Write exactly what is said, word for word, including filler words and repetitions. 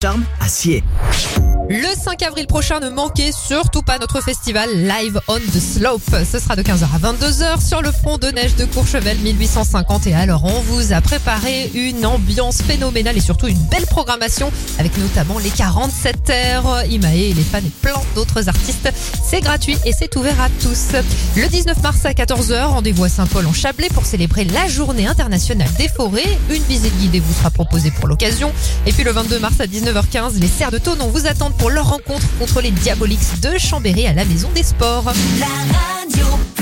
Charme à Sierre. Le cinq avril prochain, ne manquez surtout pas notre festival Live on the Slope. Ce sera de quinze heures à vingt-deux heures sur le front de neige de Courchevel mille huit cent cinquante. Et alors, on vous a préparé une ambiance phénoménale et surtout une belle programmation avec notamment les quarante-sept terres, Imae et les fans et plein d'autres artistes. C'est gratuit et c'est ouvert à tous. Le dix-neuf mars à quatorze heures, rendez-vous à Saint-Paul en Chablais pour célébrer la journée internationale des forêts. Une visite guidée vous sera proposée pour l'occasion. Et puis le vingt-deux mars à dix-neuf heures quinze, les Serres de Thonon vous attendent pour leur rencontre contre les Diaboliques de Chambéry à la Maison des Sports. La radio.